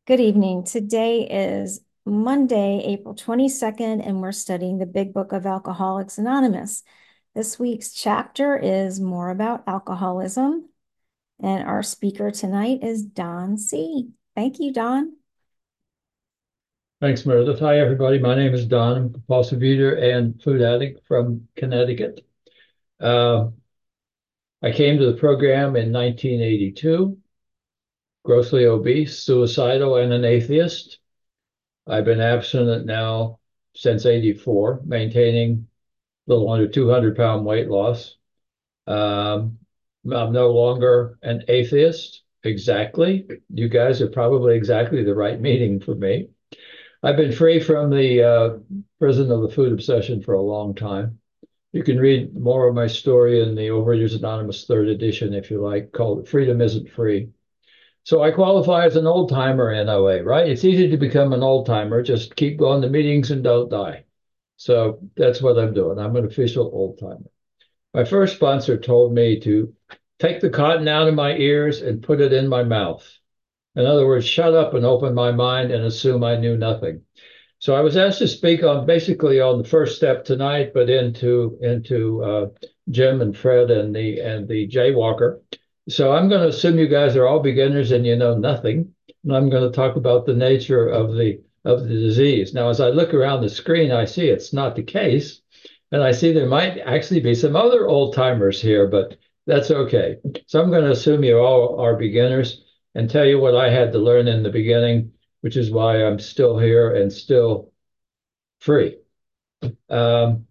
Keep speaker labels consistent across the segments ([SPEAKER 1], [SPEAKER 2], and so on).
[SPEAKER 1] Good evening. Today is Monday, April 22nd, and we're studying the Big Book of Alcoholics Anonymous. This week's chapter is more about alcoholism, and our speaker tonight is Don C. Thank you, Don.
[SPEAKER 2] Thanks, Meredith. Hi, everybody. My name is Don. I'm a compulsive eater and food addict from Connecticut. Uh, I came to the program in 1982, grossly obese, suicidal, and an atheist. I've been abstinent now since 84, maintaining a little under 200-pound weight loss. Um, I'm no longer an atheist, exactly. You guys are probably exactly the right meeting for me. I've been free from the prison of the food obsession for a long time. You can read more of my story in the Overeaters Anonymous third edition, if you like, called Freedom Isn't Free. So I qualify as an old timer in OA, right? It's easy to become an old timer. Just keep going to meetings and don't die. So that's what I'm doing. I'm an official old timer. My first sponsor told me to take the cotton out of my ears and put it in my mouth. In other words, shut up and open my mind and assume I knew nothing. So I was asked to speak on basically on the first step tonight, but into Jim and Fred and the Jaywalker. So I'm going to assume you guys are all beginners and you know nothing, and I'm going to talk about the nature of the disease. Now, as I look around the screen, I see it's not the case, and I see there might actually be some other old timers here, but that's okay. So I'm going to assume you all are beginners and tell you what I had to learn in the beginning, which is why I'm still here and still free. Um,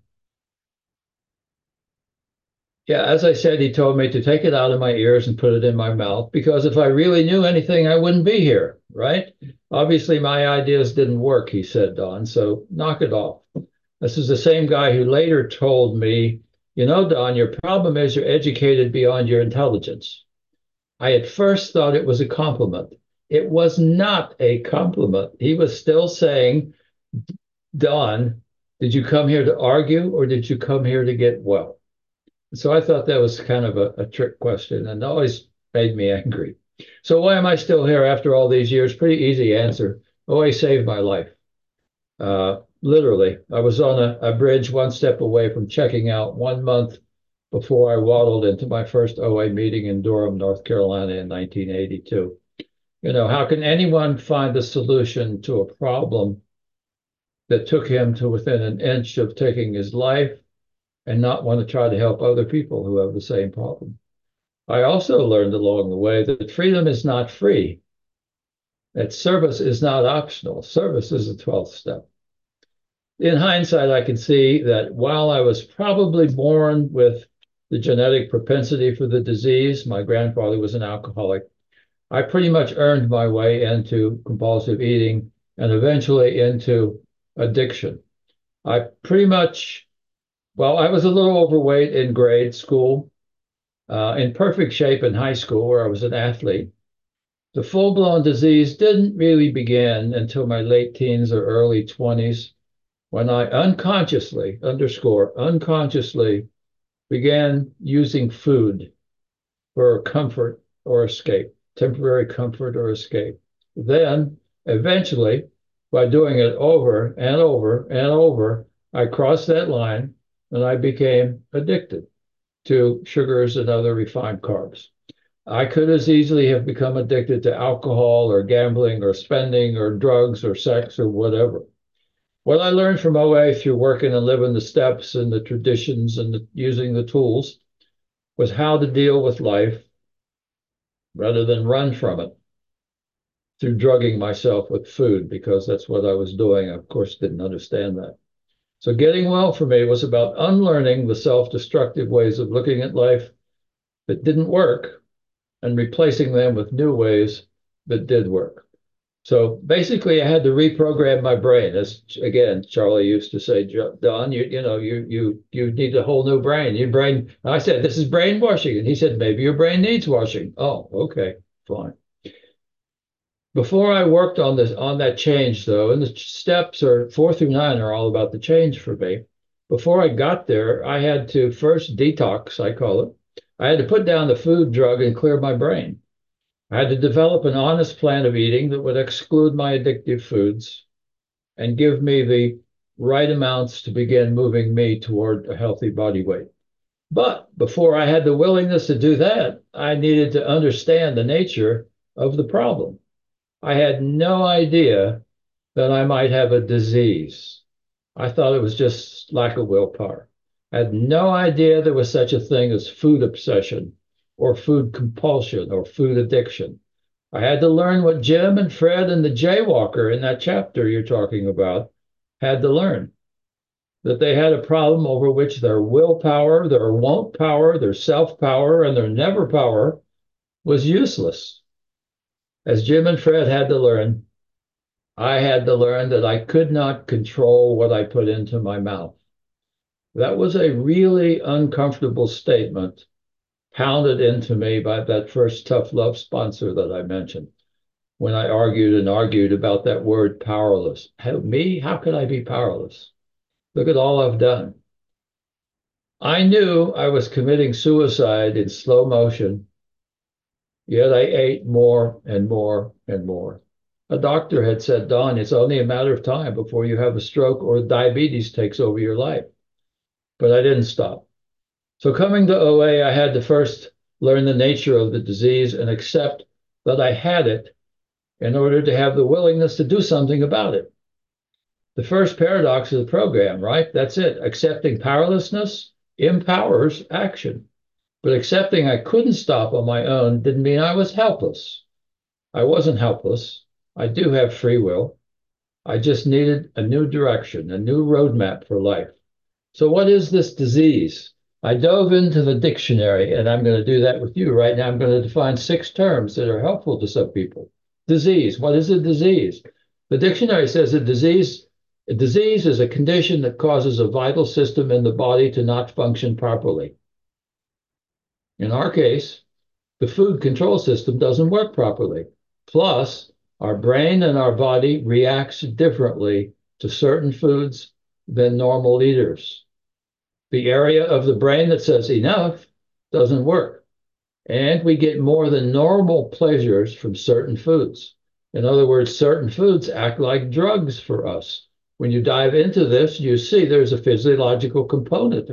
[SPEAKER 2] yeah, as I said, he told me to take it out of my ears and put it in my mouth because if I really knew anything, I wouldn't be here, right? Obviously, my ideas didn't work, he said, Don, so knock it off. This is the same guy who later told me, you know, Don, your problem is you're educated beyond your intelligence. I at first thought it was a compliment. It was not a compliment. He was still saying, Don, did you come here to argue or did you come here to get well? So I thought that was kind of a trick question and always made me angry. So why am I still here after all these years? Pretty easy answer. OA saved my life. Literally, I was on a bridge one step away from checking out 1 month before I waddled into my first OA meeting in Durham, North Carolina in 1982. You know, how can anyone find a solution to a problem that took him to within an inch of taking his life and not want to try to help other people who have the same problem? I also learned along the way that freedom is not free, that service is not optional. Service is the 12th step. In hindsight, I can see that while I was probably born with the genetic propensity for the disease, my grandfather was an alcoholic. I pretty much earned my way into compulsive eating and eventually into addiction. I pretty much, well, I was a little overweight in grade school, in perfect shape in high school where I was an athlete. The full-blown disease didn't really begin until my late teens or early 20s when I unconsciously, underscore, unconsciously began using food for comfort or escape, temporary comfort or escape. Then, eventually, by doing it over and over and over, I crossed that line and I became addicted to sugars and other refined carbs. I could as easily have become addicted to alcohol or gambling or spending or drugs or sex or whatever. What I learned from OA through working and living the steps and the traditions and using the tools was how to deal with life rather than run from it through drugging myself with food because that's what I was doing. I, of course, didn't understand that. So getting well for me was about unlearning the self-destructive ways of looking at life that didn't work and replacing them with new ways that did work. So basically, I had to reprogram my brain. As again, Charlie used to say, Don, you need a whole new brain. Your brain. I said, this is brainwashing, and he said, maybe your brain needs washing. Oh, okay, fine. Before I worked on this on that change, though, and the steps are 4 through 9 are all about the change for me. Before I got there, I had to first detox, I call it. I had to put down the food drug and clear my brain. I had to develop an honest plan of eating that would exclude my addictive foods and give me the right amounts to begin moving me toward a healthy body weight. But before I had the willingness to do that, I needed to understand the nature of the problem. I had no idea that I might have a disease. I thought it was just lack of willpower. I had no idea there was such a thing as food obsession or food compulsion or food addiction. I had to learn what Jim and Fred and the Jaywalker in that chapter you're talking about had to learn, that they had a problem over which their willpower, their won't power, their self power, and their never power was useless. As Jim and Fred had to learn, I had to learn that I could not control what I put into my mouth. That was a really uncomfortable statement pounded into me by that first tough love sponsor that I mentioned when I argued and argued about that word powerless. Me? How could I be powerless? Look at all I've done. I knew I was committing suicide in slow motion, yet I ate more and more and more. A doctor had said, Don, it's only a matter of time before you have a stroke or diabetes takes over your life. But I didn't stop. So coming to OA, I had to first learn the nature of the disease and accept that I had it in order to have the willingness to do something about it. The first paradox of the program, right? That's it. Accepting powerlessness empowers action. But accepting I couldn't stop on my own didn't mean I was helpless. I wasn't helpless. I do have free will. I just needed a new direction, a new roadmap for life. So what is this disease? I dove into the dictionary, and I'm going to do that with you right now. I'm going to define 6 terms that are helpful to some people. Disease. What is a disease? The dictionary says a disease is a condition that causes a vital system in the body to not function properly. In our case, the food control system doesn't work properly. Plus, our brain and our body reacts differently to certain foods than normal eaters. The area of the brain that says enough doesn't work. And we get more than normal pleasures from certain foods. In other words, certain foods act like drugs for us. When you dive into this, you see there's a physiological component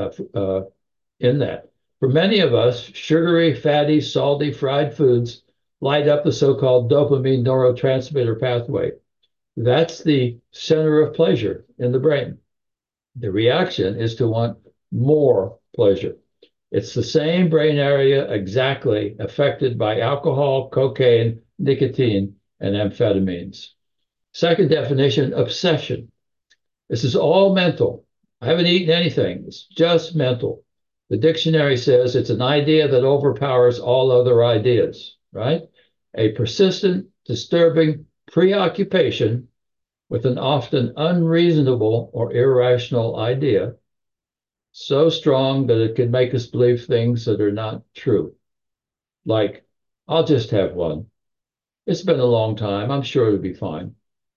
[SPEAKER 2] in that. For many of us, sugary, fatty, salty, fried foods light up the so-called dopamine neurotransmitter pathway. That's the center of pleasure in the brain. The reaction is to want more pleasure. It's the same brain area exactly affected by alcohol, cocaine, nicotine, and amphetamines. Second definition, obsession. This is all mental. I haven't eaten anything. It's just mental. The dictionary says it's an idea that overpowers all other ideas, right? A persistent, disturbing preoccupation with an often unreasonable or irrational idea, so strong that it can make us believe things that are not true. Like, I'll just have one. It's been a long time. I'm sure it'll be fine.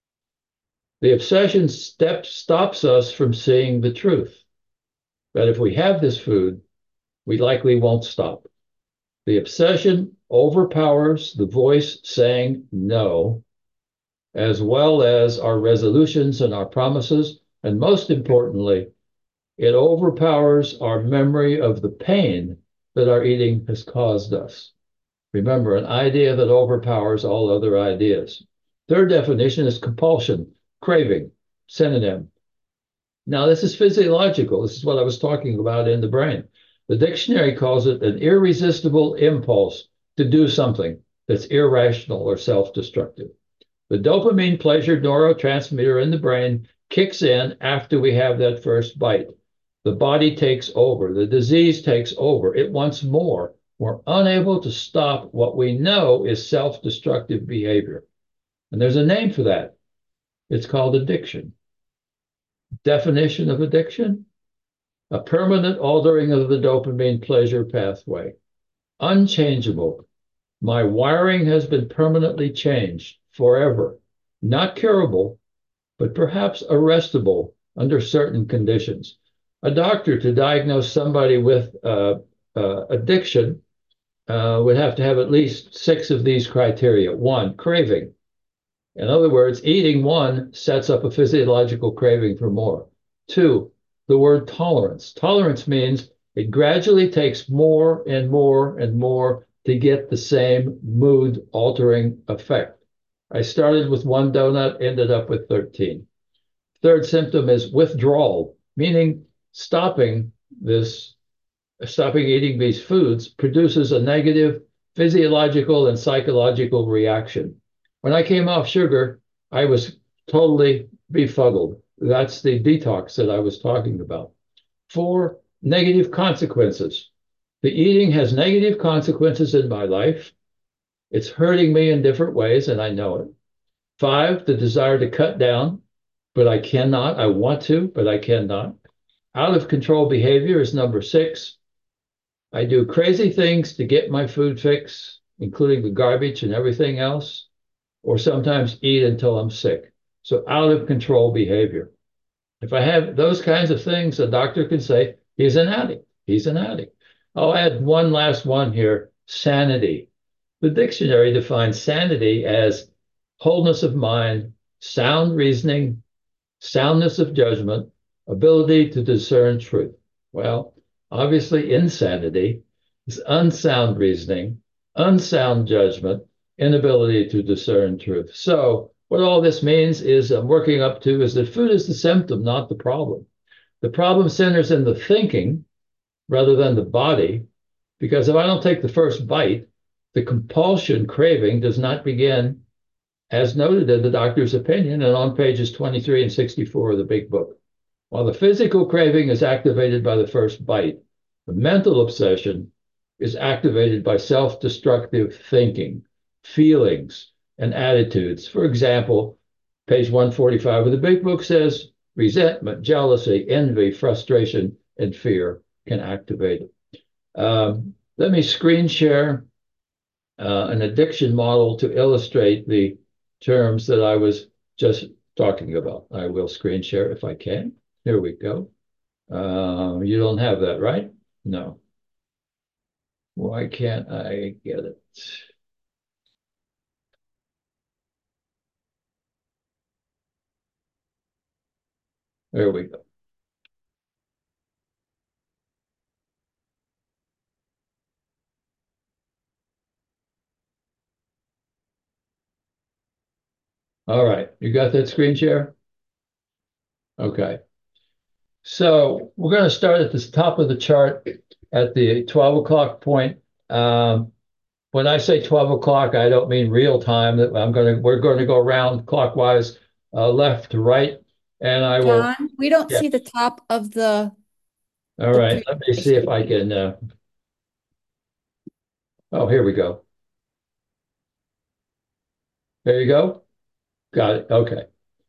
[SPEAKER 2] The obsession stops us from seeing the truth, that if we have this food, we likely won't stop. The obsession overpowers the voice saying no, as well as our resolutions and our promises. And most importantly, it overpowers our memory of the pain that our eating has caused us. Remember, an idea that overpowers all other ideas. Third definition is compulsion, craving, synonym. Now, this is physiological. This is what I was talking about in the brain. The dictionary calls it an irresistible impulse to do something that's irrational or self-destructive. The dopamine pleasure neurotransmitter in the brain kicks in after we have that first bite. The body takes over. The disease takes over. It wants more. We're unable to stop what we know is self-destructive behavior. And there's a name for that. It's called addiction. Definition of addiction: a permanent altering of the dopamine pleasure pathway. Unchangeable. My wiring has been permanently changed forever. Not curable, but perhaps arrestable under certain conditions. A doctor to diagnose somebody with addiction would have to have at least 6 of these criteria. One, craving. In other words, eating one sets up a physiological craving for more. Two, the word tolerance. Tolerance means it gradually takes more and more and more to get the same mood altering effect. I started with one donut, ended up with 13. Third symptom is withdrawal, meaning this, stopping eating these foods produces a negative physiological and psychological reaction. When I came off sugar, I was totally befuddled. That's the detox that I was talking about. Four, negative consequences. The eating has negative consequences in my life. It's hurting me in different ways, and I know it. Five, the desire to cut down, but I cannot. I want to, but I cannot. Out of control behavior is number six. I do crazy things to get my food fix, including the garbage and everything else, or sometimes eat until I'm sick. So out of control behavior. If I have those kinds of things, a doctor can say, he's an addict. He's an addict. I'll add one last one here, sanity. The dictionary defines sanity as wholeness of mind, sound reasoning, soundness of judgment, ability to discern truth. Well, obviously, insanity is unsound reasoning, unsound judgment, inability to discern truth. So, what all this means is I'm working up to is that food is the symptom, not the problem. The problem centers in the thinking rather than the body, because if I don't take the first bite, the compulsion craving does not begin as noted in the doctor's opinion and on pages 23 and 64 of the big book. While the physical craving is activated by the first bite, the mental obsession is activated by self-destructive thinking, feelings, and attitudes. For example, page 145 of the big book says resentment, jealousy, envy, frustration, and fear can activate it. Let me screen share an addiction model to illustrate the terms that I was just talking about. I will screen share if I can. Here we go. You don't have that, right? No. Why can't I get it? There we go. All right, you got that screen share? Okay. So we're going to start at the top of the chart at the 12 o'clock point. When I say 12 o'clock, I don't mean real time. That we're going to go around clockwise, left to right, and I will.
[SPEAKER 3] John, we don't
[SPEAKER 2] Yeah.
[SPEAKER 3] see the top of
[SPEAKER 2] All right. Let me see if I can. Oh, here we go. There you go. Got it. Okay.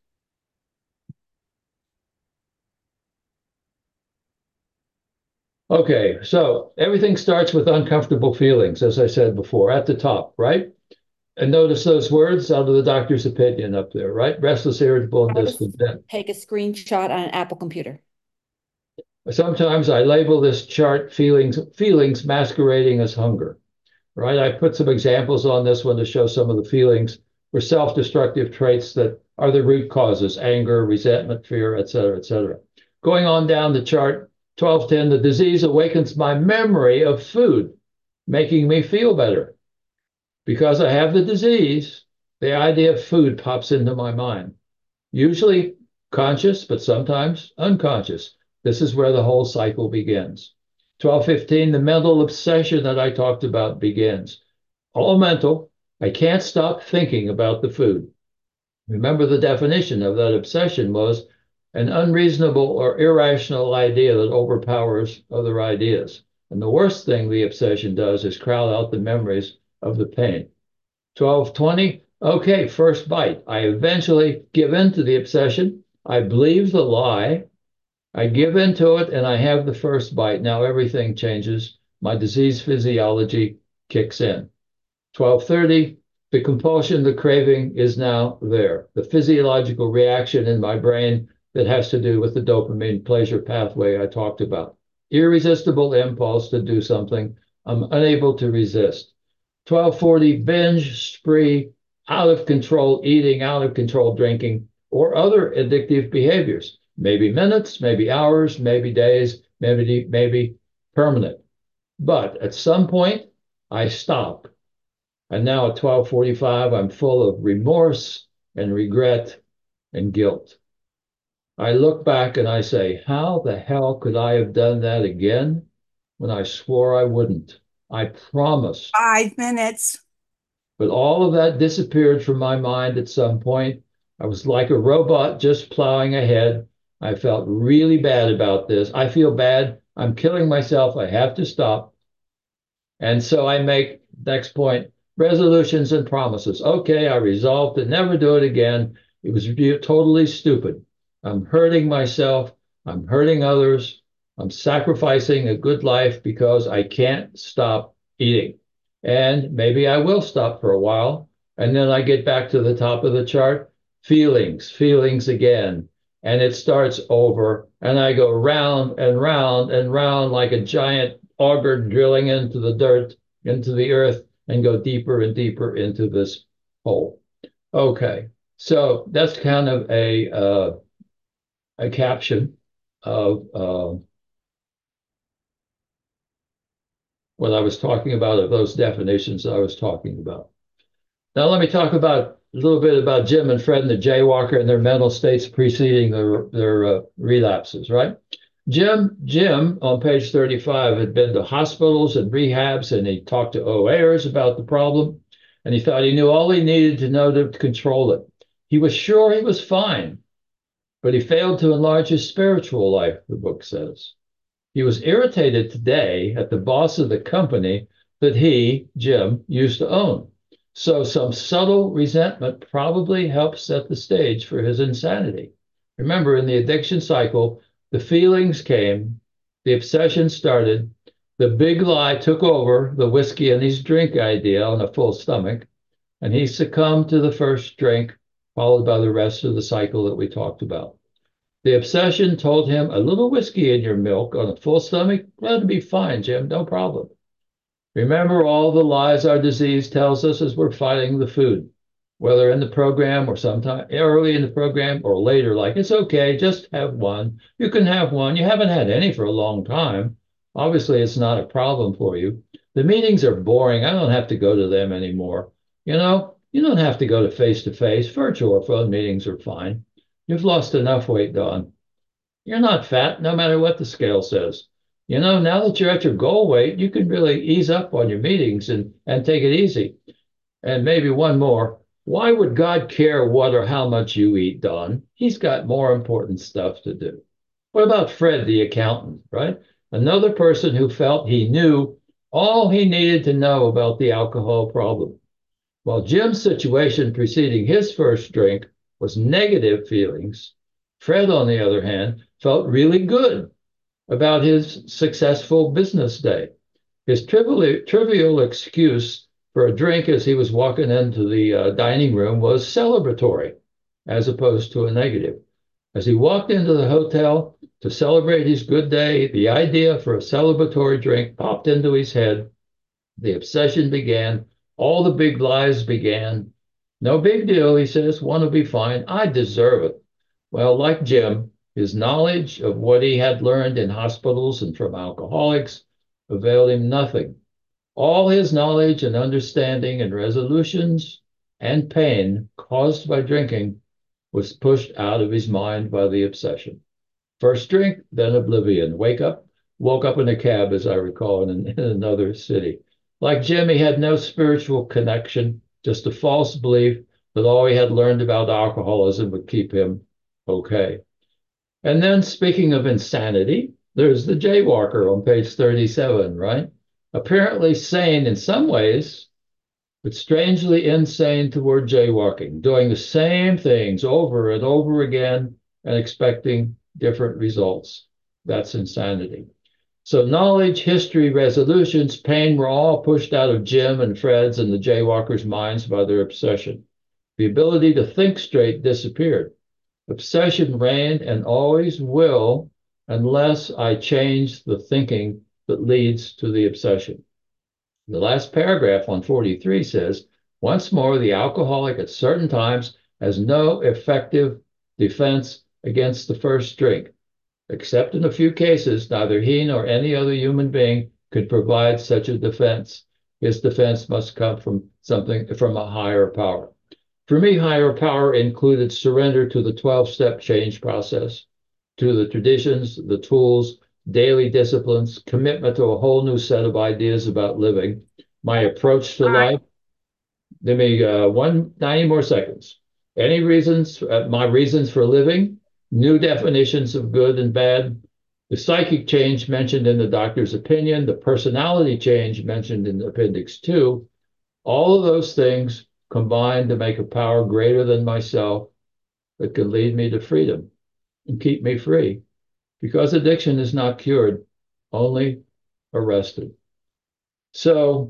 [SPEAKER 2] Okay, so everything starts with uncomfortable feelings, as I said before, at the top, right? And notice those words out of the doctor's opinion up there, right? Restless, irritable, and discontent.
[SPEAKER 3] take a screenshot on an Apple computer.
[SPEAKER 2] Sometimes I label this chart feelings masquerading as hunger, right? I put some examples on this one to show some of the feelings for self-destructive traits that are the root causes, anger, resentment, fear, et cetera, et cetera. Going on down the chart, 1210, the disease awakens my memory of food, making me feel better. Because I have the disease, the idea of food pops into my mind, usually conscious, but sometimes unconscious. This is where the whole cycle begins. 1215, the mental obsession that I talked about begins. All mental. I can't stop thinking about the food. Remember, the definition of that obsession was an unreasonable or irrational idea that overpowers other ideas. And the worst thing the obsession does is crowd out the memories of the pain. 1220, okay, first bite. I eventually give in to the obsession. I believe the lie. I give into it and I have the first bite. Now everything changes. My disease physiology kicks in. 1230, the compulsion, the craving is now there. The physiological reaction in my brain that has to do with the dopamine pleasure pathway I talked about. Irresistible impulse to do something I'm unable to resist. 12:40 binge, spree, out of control eating, out of control drinking, or other addictive behaviors. Maybe minutes, maybe hours, maybe days, maybe permanent. But at some point, I stop. And now at 12:45, I'm full of remorse and regret and guilt. I look back and I say, how the hell could I have done that again when I swore I wouldn't? I promised.
[SPEAKER 4] 5 minutes.
[SPEAKER 2] But all of that disappeared from my mind at some point. I was like a robot just plowing ahead. I felt really bad about this. I feel bad. I'm killing myself. I have to stop. And so I make, next point, resolutions and promises. Okay, I resolved to never do it again. It was totally stupid. I'm hurting myself. I'm hurting others. I'm sacrificing a good life because I can't stop eating. And maybe I will stop for a while. And then I get back to the top of the chart, feelings again. And it starts over. And I go round and round and round like a giant auger drilling into the dirt, into the earth, and go deeper and deeper into this hole. Okay, so that's kind of a caption of what I was talking about, of those definitions I was talking about. Now let me talk about a little bit about Jim and Fred and the jaywalker and their mental states preceding their relapses, right? Jim on page 35 had been to hospitals and rehabs, and he talked to OAers about the problem, and he thought he knew all he needed to know to control it. He was sure he was fine, but he failed to enlarge his spiritual life, the book says. He was irritated today at the boss of the company that he, Jim, used to own. So some subtle resentment probably helped set the stage for his insanity. Remember, in the addiction cycle, the feelings came, the obsession started, the big lie took over the whiskey and his drink idea on a full stomach, and he succumbed to the first drink, followed by the rest of the cycle that we talked about. The obsession told him a little whiskey in your milk on a full stomach, that'd be fine, Jim, no problem. Remember all the lies our disease tells us as we're fighting the food, whether in the program or sometime early in the program or later, like, it's okay, just have one. You can have one. You haven't had any for a long time. Obviously, it's not a problem for you. The meetings are boring. I don't have to go to them anymore. You know, you don't have to go to face-to-face. Virtual or phone meetings are fine. You've lost enough weight, Dawn. You're not fat, no matter what the scale says. You know, now that you're at your goal weight, you can really ease up on your meetings and take it easy. And maybe one more. Why would God care what or how much you eat, Don? He's got more important stuff to do. What about Fred, the accountant, right? Another person who felt he knew all he needed to know about the alcohol problem. While Jim's situation preceding his first drink was negative feelings, Fred, on the other hand, felt really good about his successful business day. His trivial excuse for a drink as he was walking into the dining room was celebratory, as opposed to a negative. As he walked into the hotel to celebrate his good day, the idea for a celebratory drink popped into his head. The obsession began. All the big lies began. No big deal, he says. One will be fine. I deserve it. Well, like Jim, his knowledge of what he had learned in hospitals and from alcoholics availed him nothing. All his knowledge and understanding and resolutions and pain caused by drinking was pushed out of his mind by the obsession. First drink, then oblivion. Woke up in a cab, as I recall, in another city. Like Jim, he had no spiritual connection, just a false belief that all he had learned about alcoholism would keep him okay. And then, speaking of insanity, there's the jaywalker on page 37, right? Apparently sane in some ways, but strangely insane toward jaywalking, doing the same things over and over again and expecting different results. That's insanity. So knowledge, history, resolutions, pain were all pushed out of Jim and Fred's and the jaywalkers' minds by their obsession. The ability to think straight disappeared. Obsession reigned and always will unless I change the thinking that leads to the obsession. The last paragraph on 43 says, once more, the alcoholic at certain times has no effective defense against the first drink. Except in a few cases, neither he nor any other human being could provide such a defense. His defense must come from a higher power. For me, higher power included surrender to the 12-step change process, to the traditions, the tools, daily disciplines, commitment to a whole new set of ideas about living, my approach to life. Give me 90 more seconds. Any reasons, my reasons for living, new definitions of good and bad, the psychic change mentioned in the doctor's opinion, the personality change mentioned in Appendix 2, all of those things combine to make a power greater than myself that can lead me to freedom and keep me free. Because addiction is not cured, only arrested. So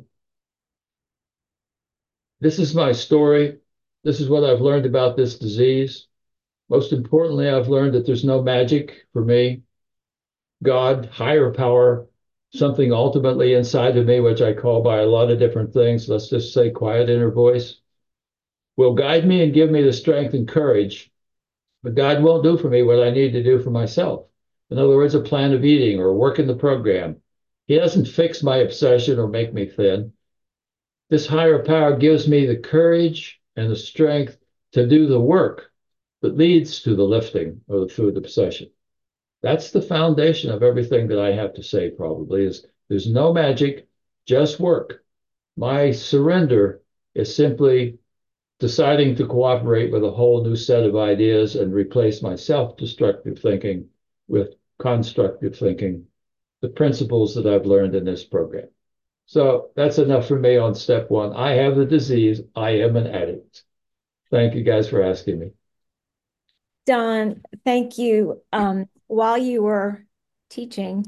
[SPEAKER 2] this is my story. This is what I've learned about this disease. Most importantly, I've learned that there's no magic for me. God, higher power, something ultimately inside of me, which I call by a lot of different things. Let's just say quiet inner voice, will guide me and give me the strength and courage. But God won't do for me what I need to do for myself. In other words, a plan of eating or work in the program. He doesn't fix my obsession or make me thin. This higher power gives me the courage and the strength to do the work that leads to the lifting of the food obsession. That's the foundation of everything that I have to say, probably, is there's no magic, just work. My surrender is simply deciding to cooperate with a whole new set of ideas and replace my self-destructive thinking with constructive thinking, the principles that I've learned in this program. So that's enough for me on step one. I have the disease. I am an addict. Thank you guys for asking me.
[SPEAKER 1] Don, thank you. While you were teaching,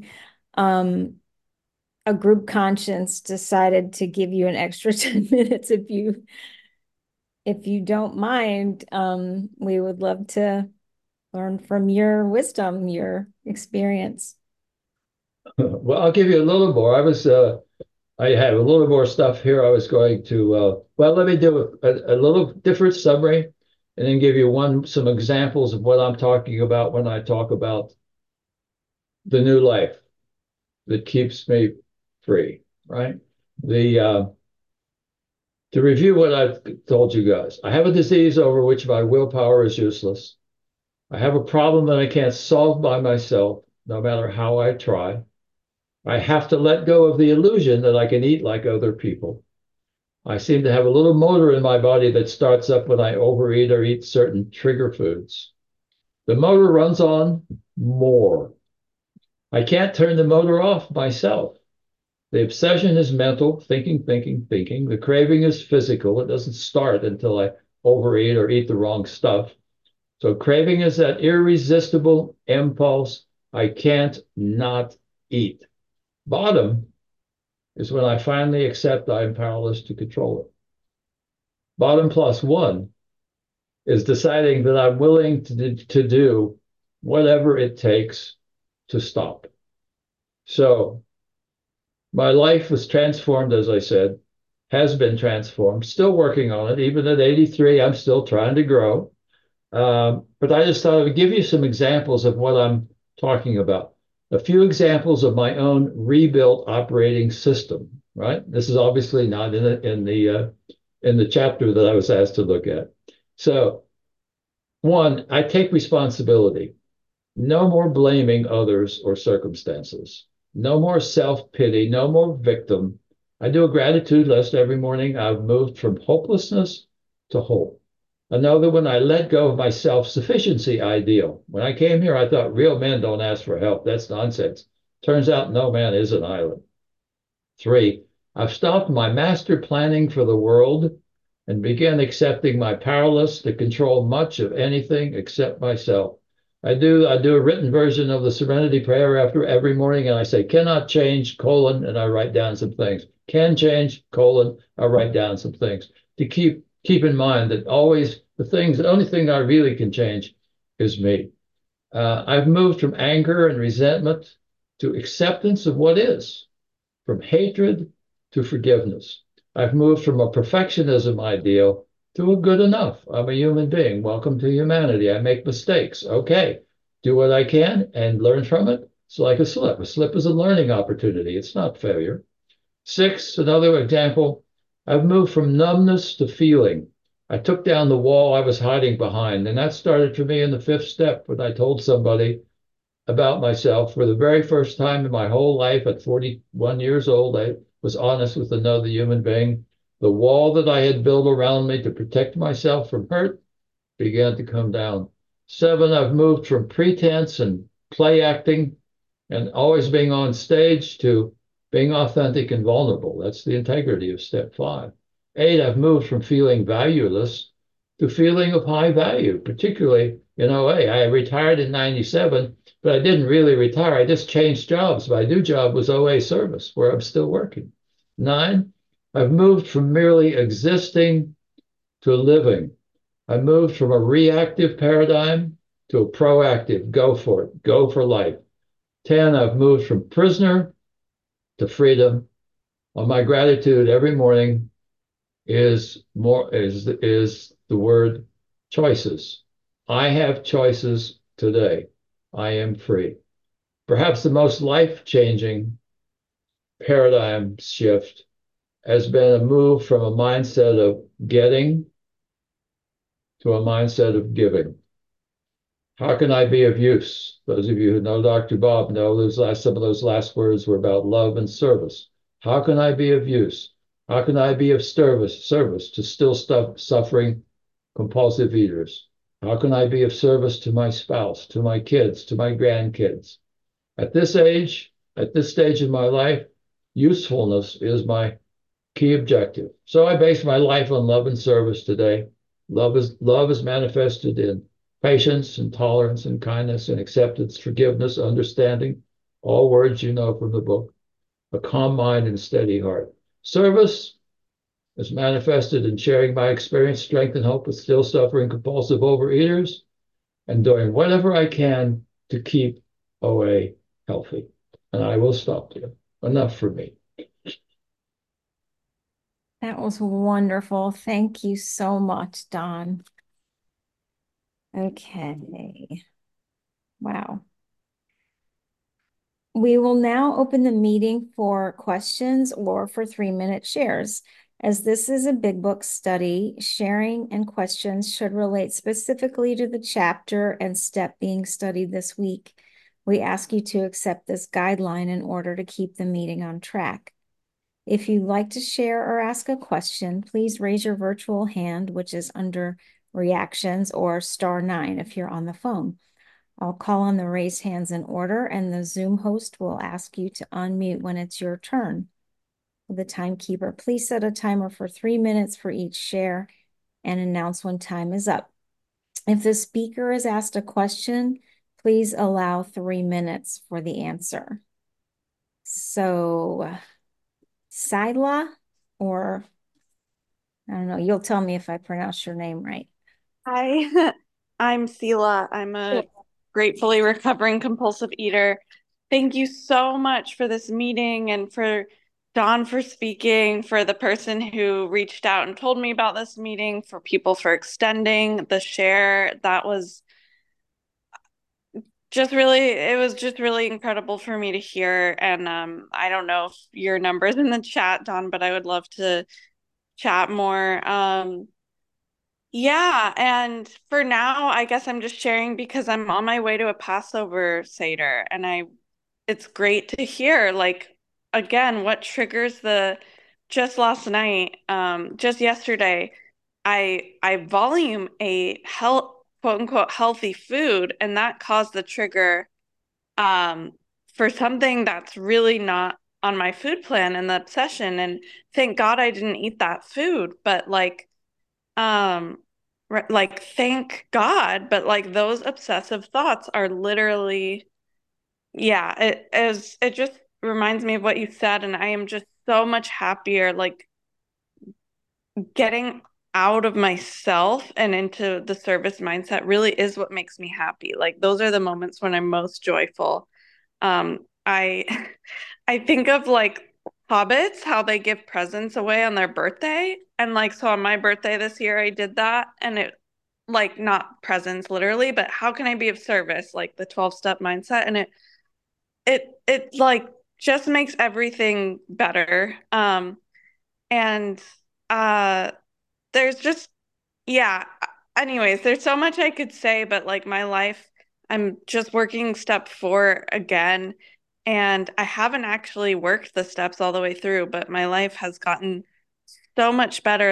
[SPEAKER 1] a group conscience decided to give you an extra 10 minutes if you don't mind. We would love to learn from your wisdom, your experience.
[SPEAKER 2] Well, I'll give you a little more. I have a little more stuff here. I was going to, well, let me do a little different summary and then give you some examples of what I'm talking about when I talk about the new life that keeps me free, right? To review what I've told you guys, I have a disease over which my willpower is useless. I have a problem that I can't solve by myself, no matter how I try. I have to let go of the illusion that I can eat like other people. I seem to have a little motor in my body that starts up when I overeat or eat certain trigger foods. The motor runs on more. I can't turn the motor off myself. The obsession is mental, thinking, thinking, thinking. The craving is physical. It doesn't start until I overeat or eat the wrong stuff. So craving is that irresistible impulse. I can't not eat. Bottom is when I finally accept I am powerless to control it. Bottom plus one is deciding that I'm willing to do whatever it takes to stop. So my life was transformed, as I said, has been transformed, still working on it. Even at 83, I'm still trying to grow. But I just thought I would give you some examples of what I'm talking about. A few examples of my own rebuilt operating system, right? This is obviously not in the chapter that I was asked to look at. So one, I take responsibility. No more blaming others or circumstances. No more self-pity, no more victim. I do a gratitude list every morning. I've moved from hopelessness to hope. I know that when I let go of my self-sufficiency ideal, when I came here, I thought real men don't ask for help. That's nonsense. Turns out no man is an island. Three, I've stopped my master planning for the world and began accepting my powerless to control much of anything except myself. I do a written version of the Serenity Prayer after every morning, and I say, cannot change, colon, and I write down some things. Can change, colon, I write down some things to keep in mind that always the only thing I really can change is me. I've moved from anger and resentment to acceptance of what is, from hatred to forgiveness. I've moved from a perfectionism ideal to a good enough. I'm a human being. Welcome to humanity. I make mistakes. Okay. Do what I can and learn from it. It's like a slip. A slip is a learning opportunity. It's not failure. Six, another example, I've moved from numbness to feeling. I took down the wall I was hiding behind, and that started for me in the fifth step when I told somebody about myself for the very first time in my whole life at 41 years old. I was honest with another human being. The wall that I had built around me to protect myself from hurt began to come down. Seven, I've moved from pretense and play acting and always being on stage to being authentic and vulnerable. That's the integrity of step five. Eight, I've moved from feeling valueless to feeling of high value, particularly in OA. I retired in 97, but I didn't really retire. I just changed jobs. My new job was OA service, where I'm still working. Nine, I've moved from merely existing to living. I moved from a reactive paradigm to a proactive, go for it, go for life. 10, I've moved from prisoner to freedom. Well, my gratitude every morning is the word choices. I have choices today. I am free. Perhaps the most life-changing paradigm shift has been a move from a mindset of getting to a mindset of giving. How can I be of use? Those of you who know Dr. Bob know some of those last words were about love and service. How can I be of use? How can I be of service to still suffering compulsive eaters? How can I be of service to my spouse, to my kids, to my grandkids? At this age, at this stage in my life, usefulness is my key objective. So I base my life on love and service today. Love is manifested in patience and tolerance and kindness and acceptance, forgiveness, understanding, all words you know from the book, a calm mind and steady heart. Service is manifested in sharing my experience, strength, and hope with still suffering compulsive overeaters and doing whatever I can to keep OA healthy. And I will stop there. Enough for me.
[SPEAKER 1] That was wonderful. Thank you so much, Don. Okay. Wow. We will now open the meeting for questions or for 3-minute shares. As this is a big book study, sharing and questions should relate specifically to the chapter and step being studied this week. We ask you to accept this guideline in order to keep the meeting on track. If you'd like to share or ask a question, please raise your virtual hand, which is under reactions, or *9 if you're on the phone. I'll call on the raised hands in order, and the Zoom host will ask you to unmute when it's your turn. The timekeeper, please set a timer for 3 minutes for each share and announce when time is up. If the speaker is asked a question, please allow 3 minutes for the answer. So, Sila, or I don't know, you'll tell me if I pronounce your name right.
[SPEAKER 4] Hi, I'm Sila. I'm a gratefully recovering compulsive eater. Thank you so much for this meeting and for Don for speaking, for the person who reached out and told me about this meeting, for people for extending the share. That was it was just really incredible for me to hear. And I don't know if your number's in the chat, Don, but I would love to chat more. Yeah, and for now, I guess I'm just sharing because I'm on my way to a Passover Seder, and it's great to hear, like, again, what triggers just last night, just yesterday, I volume ate quote unquote healthy food, and that caused the trigger, um, for something that's really not on my food plan and the obsession, and thank God I didn't eat that food, but um, like thank God, but like those obsessive thoughts are literally, yeah, it just reminds me of what you said, and I am just so much happier, like getting out of myself and into the service mindset really is what makes me happy. Like those are the moments when I'm most joyful. I I think of like hobbits, how they give presents away on their birthday. And like, so on my birthday this year, I did that. And it, like, not presents literally, but how can I be of service? Like the 12-step mindset. And it like just makes everything better. And uh, there's just, yeah. Anyways, there's so much I could say, but like my life, I'm just working step 4 again. And I haven't actually worked the steps all the way through, but my life has gotten so much better.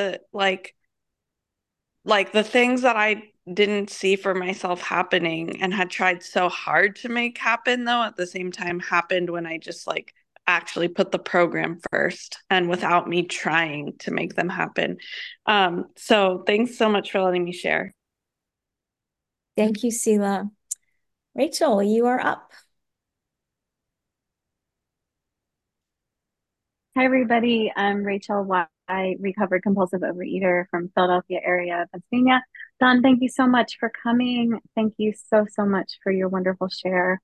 [SPEAKER 4] Like the things that I didn't see for myself happening and had tried so hard to make happen, though, at the same time happened when I just like actually put the program first and without me trying to make them happen. So thanks so much for letting me share.
[SPEAKER 1] Thank you, Sela. Rachel, you are up.
[SPEAKER 5] Hi, everybody. I'm Rachel Why, recovered compulsive overeater from Philadelphia area, Pennsylvania. Don, thank you so much for coming. Thank you so, so much for your wonderful share.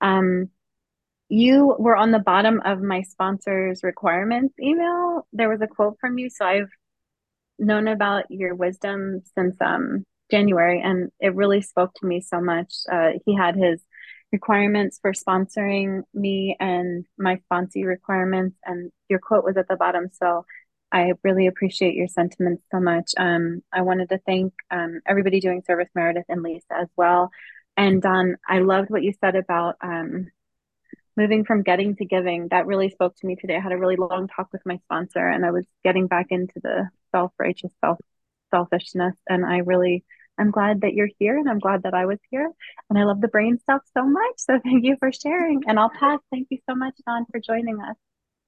[SPEAKER 5] You were on the bottom of my sponsor's requirements email. There was a quote from you, so I've known about your wisdom since January, and it really spoke to me so much. He had his requirements for sponsoring me and my sponsee requirements, and your quote was at the bottom. So I really appreciate your sentiments so much. I wanted to thank everybody doing service, Meredith and Lisa as well. And Don, I loved what you said about moving from getting to giving. That really spoke to me today. I had a really long talk with my sponsor, and I was getting back into the self-righteous selfishness. And I'm glad that you're here, and I'm glad that I was here. And I love the brain stuff so much. So thank you for sharing. And I'll pass. Thank you so much, Don, for joining us.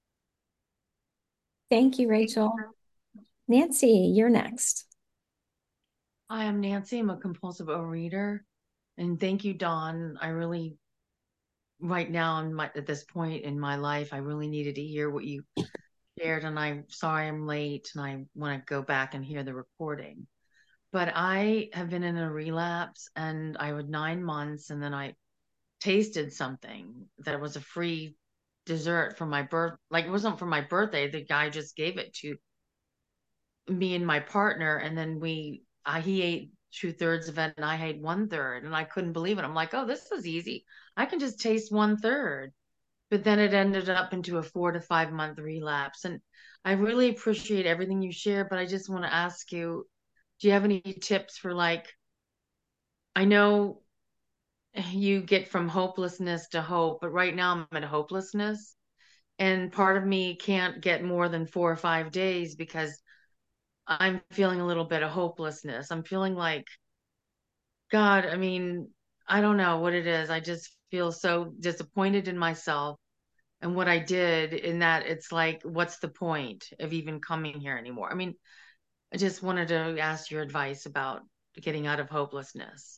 [SPEAKER 1] Thank you, Rachel. Nancy, you're next.
[SPEAKER 6] Hi, I'm Nancy. I'm a compulsive overeater. And thank you, Dawn. Right now, at this point in my life, I really needed to hear what you shared. And I'm sorry I'm late, and I want to go back and hear the recording. But I have been in a relapse, and I was 9 months, and then I tasted something that was a free dessert for my birth. Like, it wasn't for my birthday. The guy just gave it to me and my partner, and then he ate 2/3 of it and I ate 1/3, and I couldn't believe it. I'm like, oh, this is easy. I can just taste 1/3. But then it ended up into a 4 to 5 month relapse. And I really appreciate everything you share, but I just want to ask you, do you have any tips for, like, I know you get from hopelessness to hope, but right now I'm at hopelessness. And part of me can't get more than 4 or 5 days because I'm feeling a little bit of hopelessness. I'm feeling like, God, I mean, I don't know what it is. I just feel so disappointed in myself and what I did, in that it's like, what's the point of even coming here anymore? I mean, I just wanted to ask your advice about getting out of hopelessness.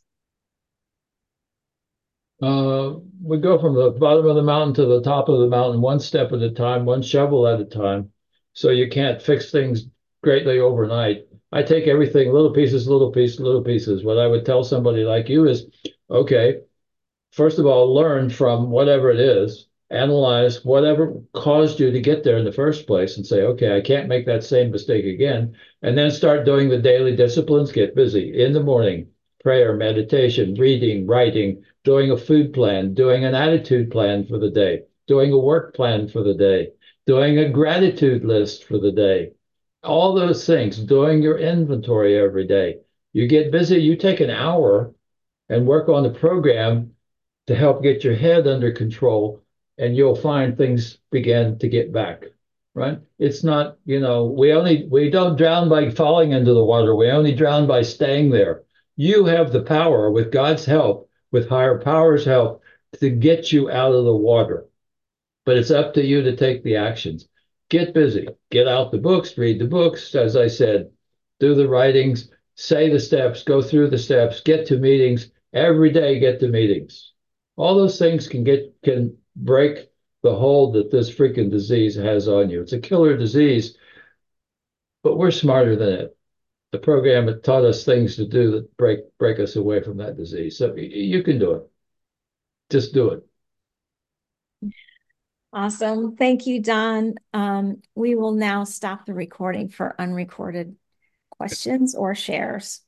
[SPEAKER 2] We go from the bottom of the mountain to the top of the mountain, one step at a time, one shovel at a time. So you can't fix things greatly overnight. I take everything little pieces, little pieces, little pieces. What I would tell somebody like you is, okay, first of all, learn from whatever it is, analyze whatever caused you to get there in the first place, and say, okay, I can't make that same mistake again. And then start doing the daily disciplines, get busy in the morning, prayer, meditation, reading, writing, doing a food plan, doing an attitude plan for the day, doing a work plan for the day, doing a gratitude list for the day. All those things, doing your inventory every day. You get busy, you take an hour and work on the program to help get your head under control, and you'll find things begin to get back, right? It's not, we don't drown by falling into the water. We only drown by staying there. You have the power, with God's help, with higher powers' help, to get you out of the water. But it's up to you to take the actions. Get busy, get out the books, read the books, as I said, do the writings, say the steps, go through the steps, get to meetings every day, get to meetings. All those things can break the hold that this freaking disease has on you. It's a killer disease, but we're smarter than it. The program had taught us things to do that break us away from that disease. So you can do it. Just do it.
[SPEAKER 1] Awesome. Thank you, Don. We will now stop the recording for unrecorded questions or shares.